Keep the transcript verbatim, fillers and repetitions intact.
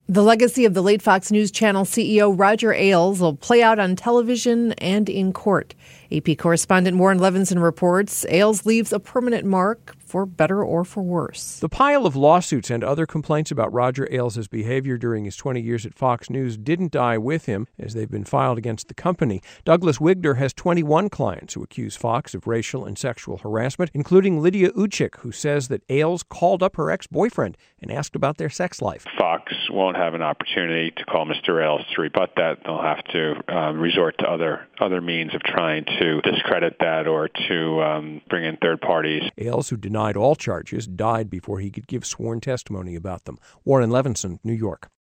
The legacy of the late Fox News Channel C E O Roger Ailes will play out on television and in court. A P correspondent Warren Levinson reports Ailes leaves a permanent mark, for better or for worse. The pile of lawsuits and other complaints about Roger Ailes' behavior during his twenty years at Fox News didn't die with him, as they've been filed against the company. Douglas Wigner has twenty-one clients who accuse Fox of racial and sexual harassment, including Lydia Uchik, who says that Ailes called up her ex-boyfriend and asked about their sex life. Fox won't have an opportunity to call Mister Ailes to rebut that. They'll have to um, resort to other other means of trying to discredit that or to um, bring in third parties. Ailes, who denied all charges, died before he could give sworn testimony about them. Warren Levinson, New York.